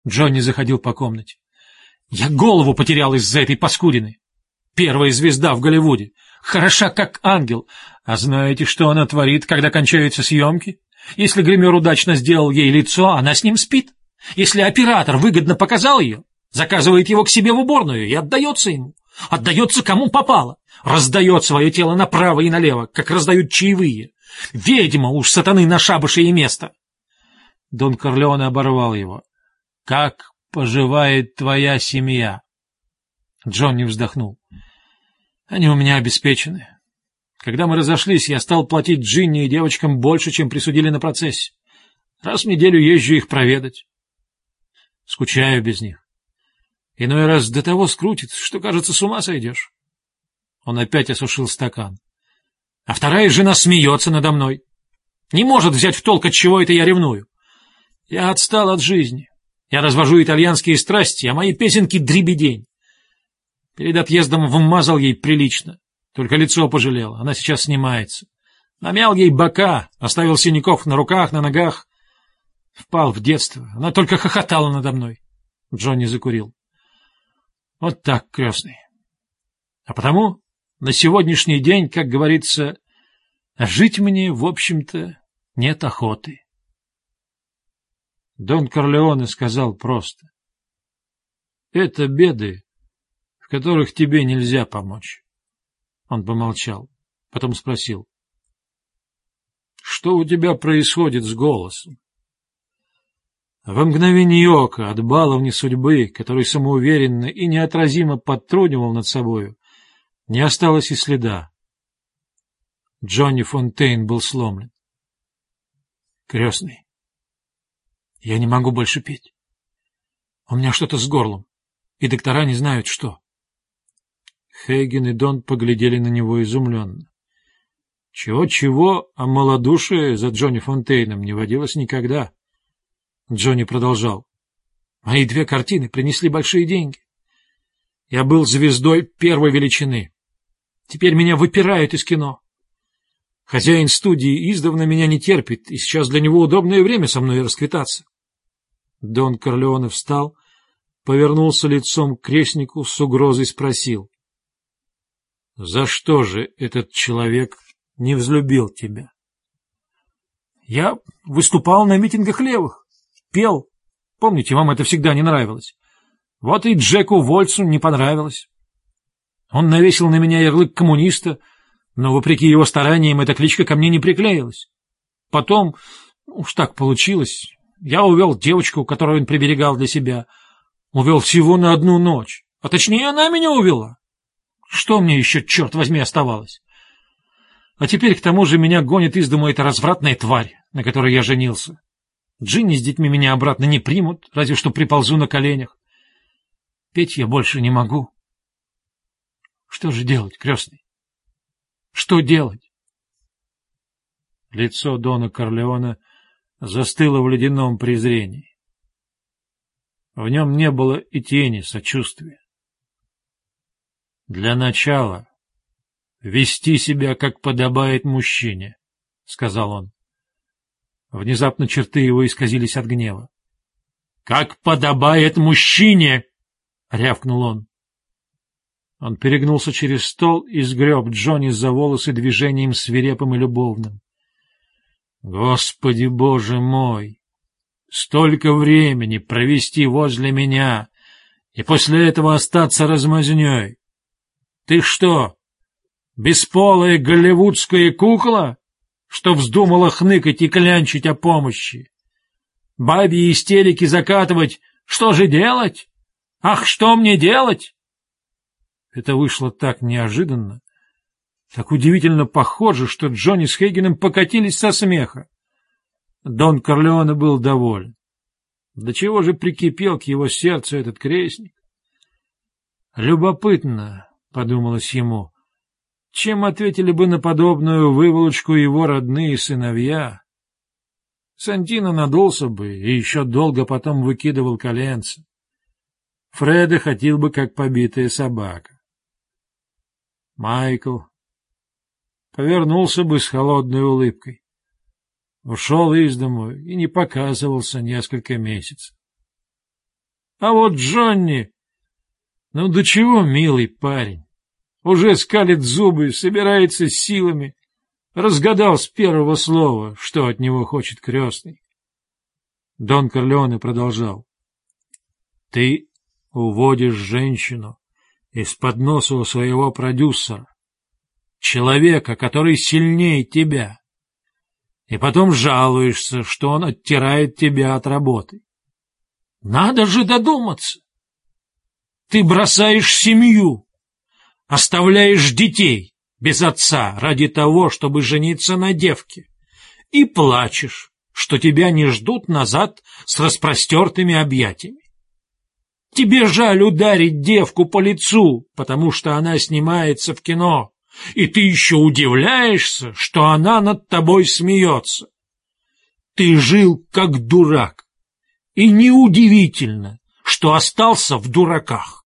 Джонни заходил по комнате. Я голову потерял из-за этой паскудины. Первая звезда в Голливуде. Хороша, как ангел. А знаете, что она творит, когда кончаются съемки? Если гример удачно сделал ей лицо, она с ним спит. Если оператор выгодно показал ее, заказывает его к себе в уборную и отдается ему. Отдается кому попало. Раздает свое тело направо и налево, как раздают чаевые. Ведьма уж сатаны на шабаше и место. Дон Корлеоне оборвал его. «Как поживает твоя семья?» Джонни вздохнул. «Они у меня обеспечены. Когда мы разошлись, я стал платить Джинни и девочкам больше, чем присудили на процессе. Раз в неделю езжу их проведать. Скучаю без них. Иной раз до того скрутит, что, кажется, с ума сойдешь». Он опять осушил стакан. «А вторая жена смеется надо мной. Не может взять в толк, от чего это я ревную. Я отстал от жизни. Я развожу итальянские страсти, а мои песенки — дребедень. Перед отъездом вмазал ей прилично. Только лицо пожалел, она сейчас снимается. Намял ей бока, оставил синяков на руках, на ногах. Впал в детство. Она только хохотала надо мной». Джонни закурил. «Вот так, крестный. А потому на сегодняшний день, как говорится, жить мне, в общем-то, нет охоты». Дон Корлеоне сказал просто: «Это беды, в которых тебе нельзя помочь». Он помолчал, потом спросил: «Что у тебя происходит с голосом?» В мгновение ока от баловни судьбы, который самоуверенно и неотразимо подтрунивал над собою, не осталось и следа. Джонни Фонтейн был сломлен. «Крестный, я не могу больше петь. У меня что-то с горлом, и доктора не знают, что». Хейген и Дон поглядели на него изумленно. Чего-чего, а малодушие за Джонни Фонтейном не водилось никогда. Джонни продолжал: «Мои 2 картины принесли большие деньги. Я был звездой первой величины. Теперь меня выпирают из кино. Хозяин студии издавна меня не терпит, и сейчас для него удобное время со мной расквитаться». Дон Корлеоне встал, повернулся лицом к крестнику, с угрозой спросил: «За что же этот человек не взлюбил тебя?» «Я выступал на митингах левых, пел. Помните, вам это всегда не нравилось. Вот и Джеку Вольцу не понравилось. Он навесил на меня ярлык коммуниста, но, вопреки его стараниям, эта кличка ко мне не приклеилась. Потом, уж так получилось, я увел девочку, которую он приберегал для себя. Увел всего на 1 ночь, а точнее она меня увела. Что мне еще, черт возьми, оставалось? А теперь к тому же меня гонит из дому эта развратная тварь, на которой я женился. Джинни с детьми меня обратно не примут, разве что приползу на коленях. Петь я больше не могу. Что же делать, крестный? Что делать?» Лицо Дона Корлеоне застыло в ледяном презрении. В нем не было и тени сочувствия. «Для начала вести себя, как подобает мужчине», — сказал он. Внезапно черты его исказились от гнева. «Как подобает мужчине!» — рявкнул он. Он перегнулся через стол и сгреб Джонни за волосы движением свирепым и любовным. «Господи Боже мой! Столько времени провести возле меня и после этого остаться размазнёй! Ты что, бесполая голливудская кукла, что вздумала хныкать и клянчить о помощи? Бабьи истерики закатывать? Что же делать? Ах, что мне делать?» Это вышло так неожиданно, так удивительно похоже, что Джонни с Хейгеном покатились со смеха. Дон Корлеоне был доволен. До чего же прикипел к его сердцу этот крестник? «Любопытно», — подумалось ему, — чем ответили бы на подобную выволочку его родные сыновья? Сантино надулся бы и еще долго потом выкидывал коленца. Фредо хотел бы, как побитая собака. Майкл повернулся бы с холодной улыбкой, ушел из дому и не показывался несколько месяцев. А вот Джонни... Ну, до чего милый парень. Уже скалит зубы, собирается с силами. Разгадал с первого слова, что от него хочет крестный. Дон Корлеоне продолжал. Ты уводишь женщину из-под носа у своего продюсера, человека, который сильнее тебя, и потом жалуешься, что он оттирает тебя от работы. Надо же додуматься. Ты бросаешь семью, оставляешь детей без отца ради того, чтобы жениться на девке, и плачешь, что тебя не ждут назад с распростертыми объятиями. Тебе жаль ударить девку по лицу, потому что она снимается в кино, и ты еще удивляешься, что она над тобой смеется. Ты жил как дурак, и неудивительно, что остался в дураках.